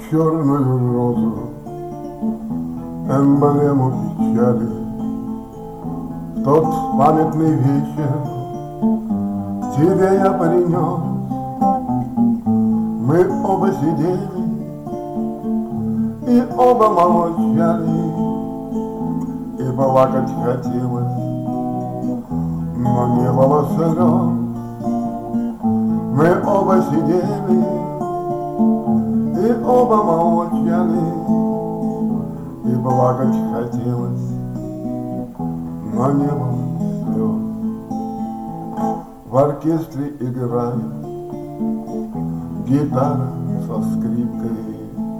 черную розу, эмблему печали. В тот памятный вечер тебе я принес. Мы оба сидели и оба молчали, и плакать хотелось, но не было слез. Мы оба сидели и оба молчали, и плакать хотелось, но не было слез. В оркестре играет гитара со скрипкой,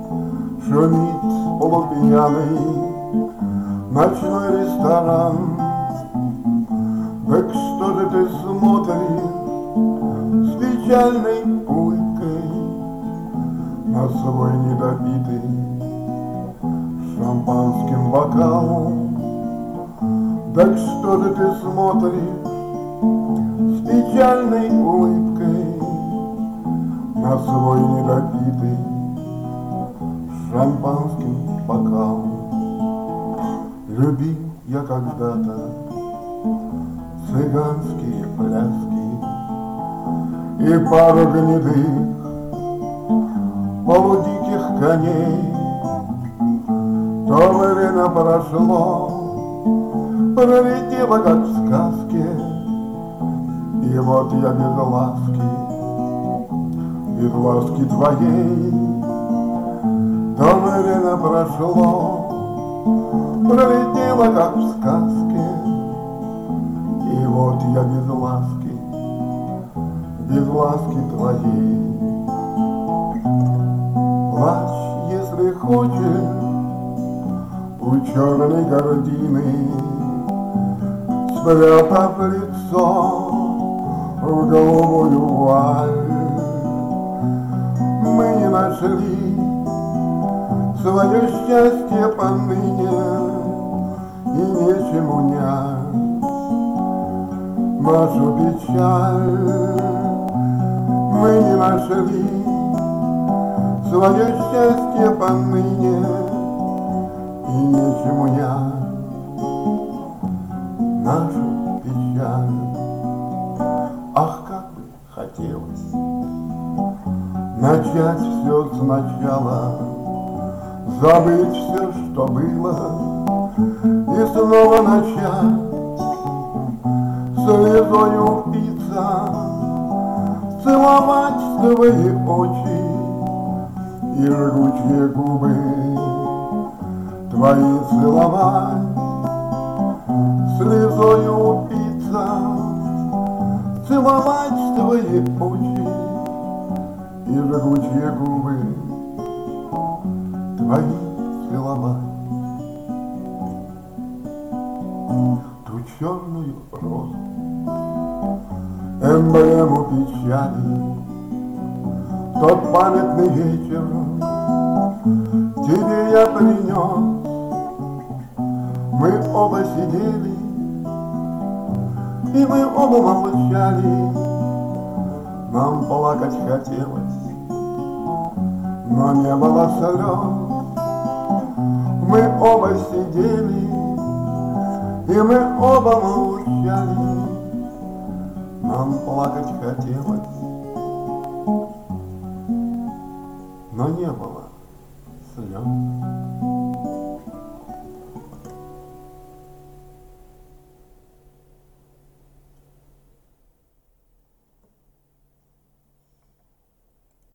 шумит полупьяный ночной ресторан. Так что же ты смотришь с печальной улыбкой на свой недопитый шампанским бокал? Так что же ты смотришь с печальной улыбкой на свой недопитый шампанским бокал? Любил я когда-то цыганские пляски и пару гнедых полудиких коней. То время прошло, пролетело, как в сказке, и вот я без ласки твоей. То время прошло, пролетело, как в сказке, и вот я без ласки твоей. Плачь, если хочешь, у черной гардины, спрятав лицо в голубую вуаль. Мы не нашли свое счастье поныне, и нечем унять нашу печаль. Мы не нашли свое счастье поныне, и нечем унять нашу печаль. Ах, как бы хотелось начать все сначала, забыть все, что было, и снова начать слезой упиться, целовать твои очи и жгучие губы твои целовать, слезой упиться, целовать твои очи и жгучие губы твои целовать. Ту черную розу, эмблему печали, в тот памятный вечер тебе я принес. Мы оба сидели и мы оба молчали, нам плакать хотелось, но не было слез. Мы оба сидели и мы оба молчали, нам плакать хотелось, но не было слез.